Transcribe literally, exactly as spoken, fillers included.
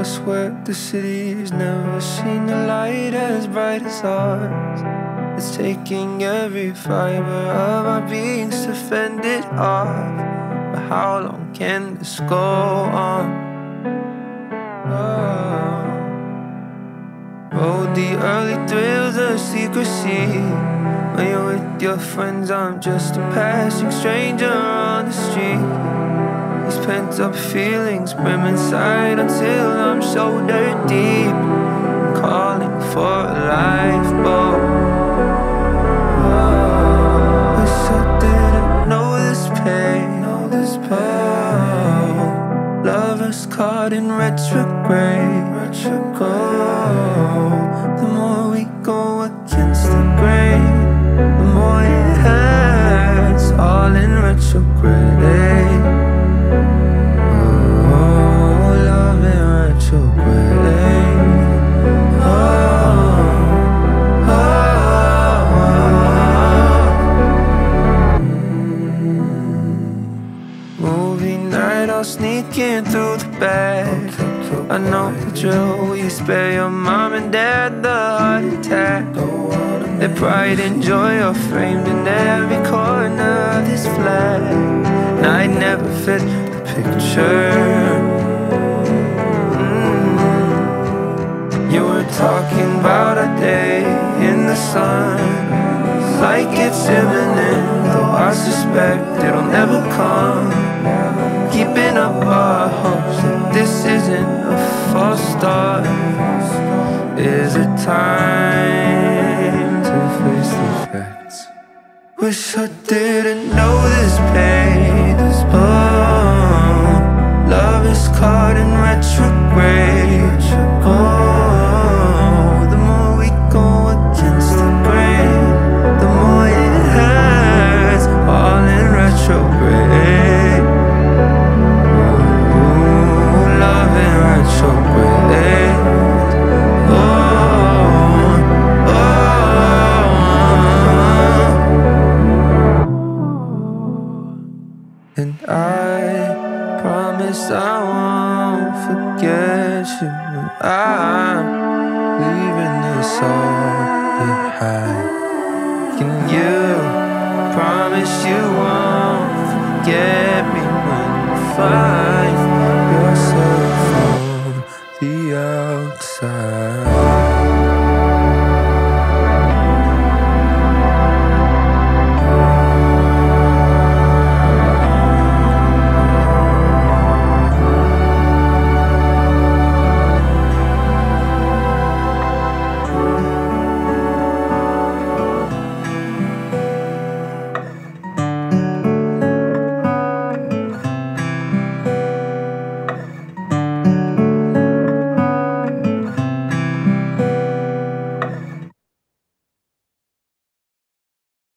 swear the city's never seen a light as bright as ours. It's taking every fiber of our beings to fend it off. But how long can this go on? Oh, oh, the early thrills of secrecy. When you're with your friends, I'm just a passing stranger on the street. These pent up feelings brim inside until I'm shoulder deep. I'm calling for a lifeboat. Oh, wish I didn't know this pain. Know this pain. Oh, lovers caught in retrograde. Retrograde. The more we go against the grain, the more it hurts. All in retrograde. Sneaking through the back, I know the drill. Will you spare your mom and dad the heart attack? Their pride and joy are framed in every corner of this flag, and I never fit the picture. mm. You were talking about a day in the sun, like it's imminent, though I suspect it'll never come. Keeping up our hopes that this isn't a false start. Is it time to face the facts? Wish I didn't know this pain. Oh, love is caught in retrograde. Oh, the more we go against the grain, the more it hurts. All in retrograde. And I promise I won't forget you when I'm leaving this all behind. Can you promise you won't forget me when you find yourself on the outside?